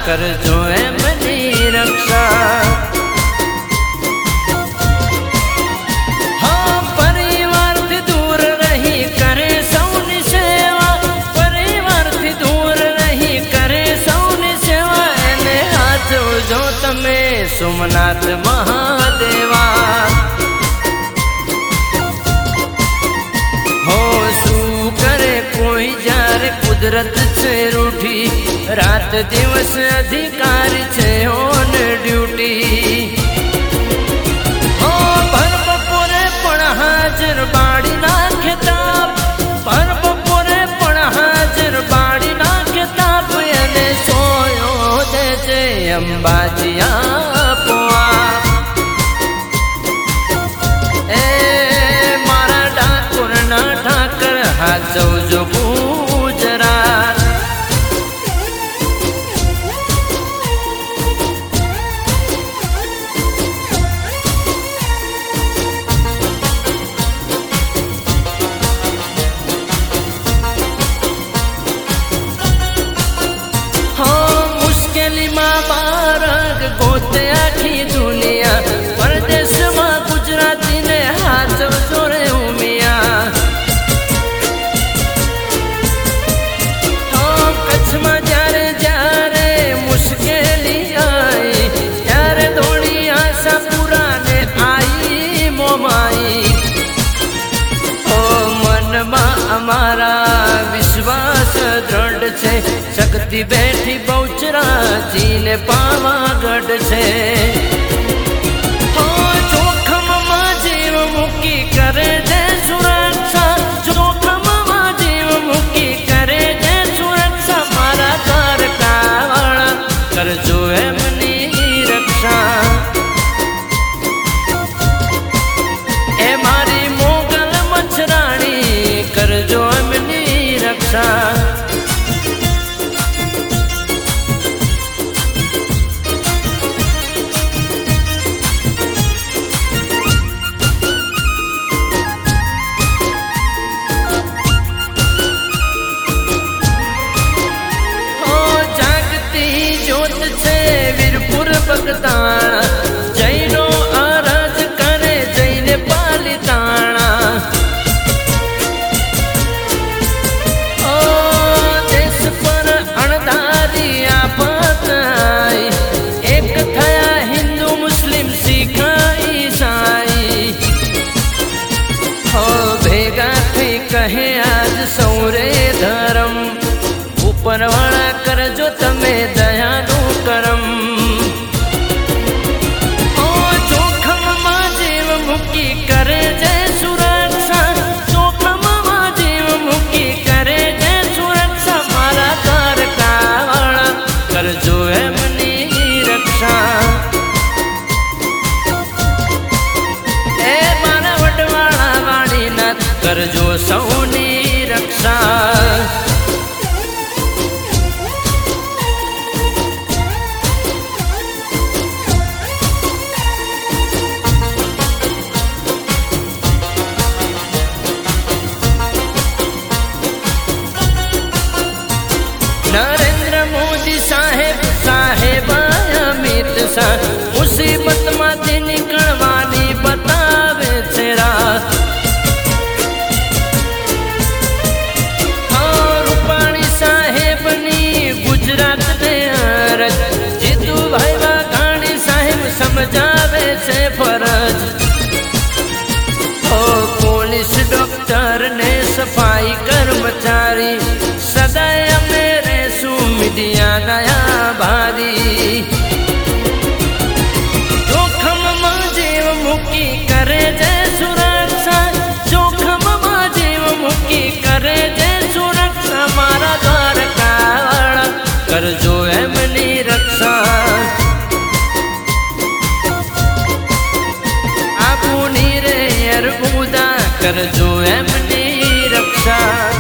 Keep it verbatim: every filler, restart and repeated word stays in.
करजो एमनी रक्षा। हाँ परिवार थी दूर रही करे सौनी सेवा, परिवार थी दूर रही करे सौनी सेवा। एने हाथ जो तमे सोमनाथ महादेवा। कोई जार कुदरत से रूठी, रात दिवस अधिकारी छे ऑन ड्यूटी। हो भर बपोरे पण हाजर बाड़ी ना खिताब, भर बपोरे पण हाजर बाड़ी ना खिताब। एने सोयो दे जे अंबाजिया पोआ। ए मारा ठाकुर ना ठाकर हाचो जो गुजरात। हो मुश्किली मां बारग गोते आखी दुनिया, परदेश मां गुजराती ने हाथ जोड़े उमिया। જ્યારે જ્યારે મુશ્કેલી आई, ત્યારે દોડી આશા પુરાને आई મોમાઈ। ઓ મનમાં અમારા વિશ્વાસ દ્રઢ છે, શક્તિ બેઠી બહુચરાજીને પાવાગઢ છે। ઓ જોખમમાં જીવ મૂકી કરે છે સુરક્ષા, જોખમમાં જીવ મૂકી કરે છે સુરક્ષા। મારા દ્વારકાવાળા કરજો એમની રક્ષા। એ મારી મોગલ મચ્છરાણી કરજો એમની રક્ષા। ભગતાણા જૈનો આરાજ કરે જઈને પાલિતાણા। ઓ દેશ પર અણધારી આફત આઈ, એક થયા હિન્દુ મુસ્લિમ શીખ ઈસાઈ। હો ભેગા થઈ કહે આજ સૌરે ધર્મ, ઉપરવાળા કરજો તમે દયાનું કરમ। करे जय सुरक्षा, जोखमમાં જીવ મૂકી કરે જય સુરક્ષા। મારા દ્વારકાવાળા કરજો એમની રક્ષા। એ મારા વડવાળા વાળીનાથ કરજો સૌની રક્ષા। नरेंद्र मोदी साहेब साहेब अमित शाह मुसीबत माथी निकलवानी बतावे छे राह। रूपाणी साहेब नी गुजरात ने अरज, जीतू भाई वाघाणी साहेब समझावे छे फरज। ओ पुलिस डॉक्टर ने सफाई कर्मचारी सदाय मेरे मीडिया नया भारी। जोखमમાં જીવ મૂકી કરે જય સુરક્ષા, જોખમમાં જીવ મૂકી કરે જય સુરક્ષા। મારા દ્વારકાવાળા કરજો એમની રક્ષા। આબુની રે અરબુદા કરજો એમની રક્ષા।